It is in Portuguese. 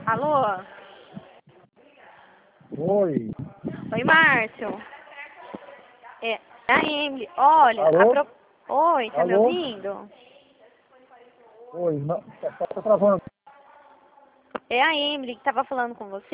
Alô? Oi. Oi, Márcio. É a Emily. Olha, Alô? Oi, tá me Alô? ouvindo? Oi, não, tá travando. É a Emily que tava falando com você.